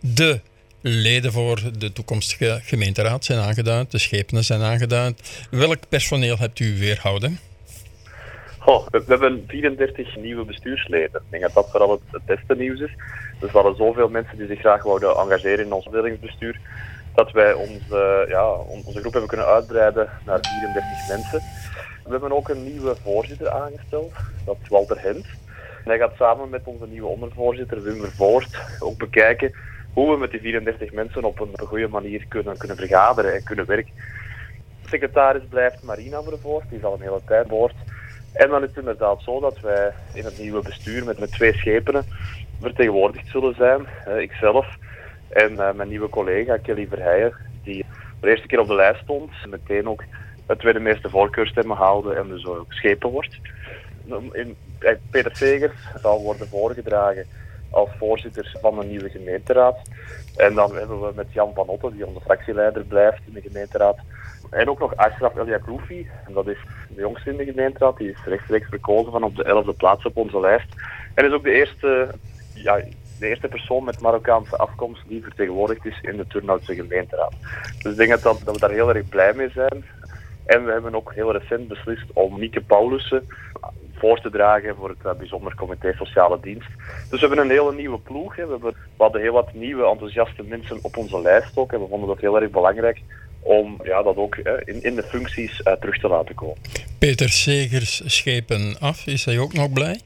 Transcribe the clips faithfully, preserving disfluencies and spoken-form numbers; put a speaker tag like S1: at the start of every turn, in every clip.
S1: De leden voor de toekomstige gemeenteraad zijn aangeduid, de schepenen zijn aangeduid. Welk personeel hebt u weerhouden?
S2: Oh, we, we hebben vierendertig nieuwe bestuursleden. Ik denk dat dat vooral het, het beste nieuws is. Dus we hadden zoveel mensen die zich graag wouden engageren in ons afdelingsbestuur, dat wij onze, ja, onze groep hebben kunnen uitbreiden naar vierendertig mensen. We hebben ook een nieuwe voorzitter aangesteld, dat is Walter Hent. En hij gaat samen met onze nieuwe ondervoorzitter Wim Vervoort ook bekijken hoe we met die vierendertig mensen op een goede manier kunnen, kunnen vergaderen en kunnen werken. Secretaris blijft Marina Vervoort, die is al een hele tijd boord. En dan is het inderdaad zo dat wij in het nieuwe bestuur met, met twee schepenen vertegenwoordigd zullen zijn. Uh, ikzelf en uh, mijn nieuwe collega Kelly Verheijen, die de eerste keer op de lijst stond, meteen ook het tweede meeste voorkeurstemmen haalde en dus ook schepen wordt. In, uh, Peter Segers zal worden voorgedragen als voorzitter van een nieuwe gemeenteraad. En dan hebben we met Jan van Otten, die onze fractieleider blijft in de gemeenteraad. En ook nog Ashraf El Yakloufi, en dat is de jongste in de gemeenteraad. Die is rechtstreeks verkozen van op de elfde plaats op onze lijst. En is ook de eerste, ja, de eerste persoon met Marokkaanse afkomst die vertegenwoordigd is in de Turnhoutse gemeenteraad. Dus ik denk dat, dat, dat we daar heel erg blij mee zijn. En we hebben ook heel recent beslist om Mieke Paulussen voor te dragen voor het uh, bijzonder comité Sociale Dienst. Dus we hebben een hele nieuwe ploeg. Hè. We, hebben, we hadden heel wat nieuwe enthousiaste mensen op onze lijst ook. En we vonden dat heel erg belangrijk om ja, dat ook hè, in, in de functies uh, terug te laten komen.
S1: Peter Segers schepen af, is hij ook nog blij?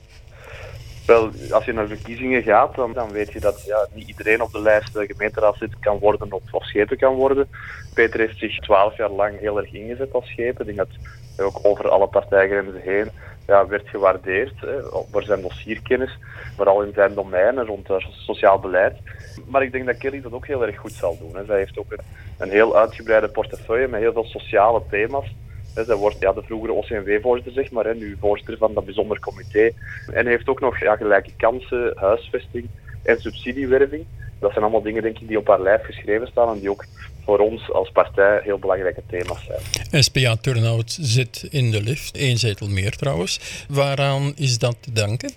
S2: Wel, als je naar verkiezingen gaat, dan, dan weet je dat ja, niet iedereen op de lijst uh, gemeenteraadslid kan worden of, of schepen kan worden. Peter heeft zich twaalf jaar lang heel erg ingezet als schepen. Ik denk dat hij ook over alle partijgrenzen heen ja, werd gewaardeerd hè, voor zijn dossierkennis, vooral in zijn domeinen rond uh, sociaal beleid. Maar ik denk dat Kelly dat ook heel erg goed zal doen. Hè. Zij heeft ook een, een heel uitgebreide portefeuille met heel veel sociale thema's. Hè. Zij wordt ja, de vroegere O C M W-voorzitter, zeg maar, hè, nu voorzitter van dat bijzonder comité. En heeft ook nog ja, gelijke kansen, huisvesting en subsidiewerving. Dat zijn allemaal dingen, denk ik, die op haar lijf geschreven staan en die ook voor ons als partij heel belangrijke thema's zijn.
S1: S P A Turnhout zit in de lift, één zetel meer trouwens. Waaraan is dat te danken?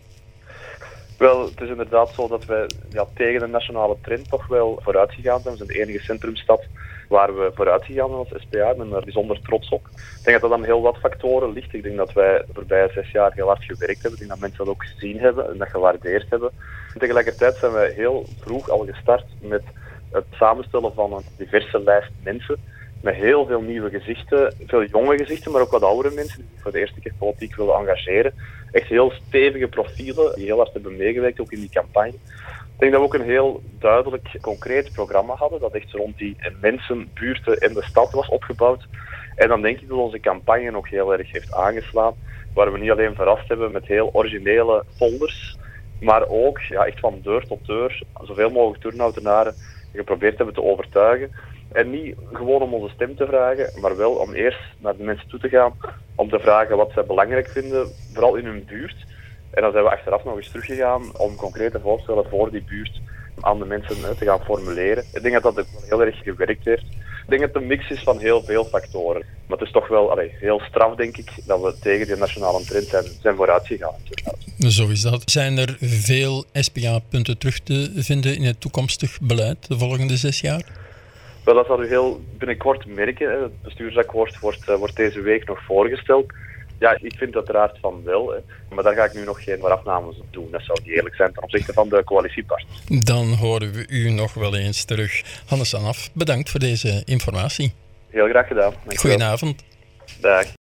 S2: Wel, het is inderdaad zo dat wij ja, tegen de nationale trend toch wel vooruit gegaan zijn. We zijn de enige centrumstad waar we vooruit gegaan zijn als S P A. Ik ben er bijzonder trots op. Ik denk dat dat aan heel wat factoren ligt. Ik denk dat wij de voorbije zes jaar heel hard gewerkt hebben. Ik denk dat mensen dat ook gezien hebben en dat gewaardeerd hebben. En tegelijkertijd zijn wij heel vroeg al gestart met het samenstellen van een diverse lijst mensen. Met heel veel nieuwe gezichten, veel jonge gezichten, maar ook wat oudere mensen die zich voor de eerste keer politiek willen engageren. Echt heel stevige profielen die heel hard hebben meegewerkt, ook in die campagne. Ik denk dat we ook een heel duidelijk, concreet programma hadden, dat echt rond die mensen, buurten en de stad was opgebouwd. En dan denk ik dat onze campagne nog heel erg heeft aangeslaan, waar we niet alleen verrast hebben met heel originele folders, maar ook ja, echt van deur tot deur zoveel mogelijk Turnhoutenaren geprobeerd hebben te overtuigen. En niet gewoon om onze stem te vragen, maar wel om eerst naar de mensen toe te gaan, om te vragen wat zij belangrijk vinden, vooral in hun buurt. En dan zijn we achteraf nog eens teruggegaan om concrete voorstellen voor die buurt aan de mensen hè, te gaan formuleren. Ik denk dat dat heel erg gewerkt heeft. Ik denk dat het een mix is van heel veel factoren. Maar het is toch wel allee, heel straf, denk ik, dat we tegen die nationale trend zijn, zijn vooruit gegaan.
S1: Zo is dat. Zijn er veel S P A-punten terug te vinden in het toekomstig beleid de volgende zes jaar?
S2: Wel, dat zal u heel binnenkort merken. Hè. Het bestuursakkoord wordt, uh, wordt deze week nog voorgesteld. Ja, ik vind uiteraard van wel, hè. Maar daar ga ik nu nog geen afnames op doen. Dat zou niet eerlijk zijn ten opzichte van de coalitiepartners.
S1: Dan horen we u nog wel eens terug. Hannes Anaf, bedankt voor deze informatie.
S2: Heel graag gedaan.
S1: Goedenavond.
S2: Dag.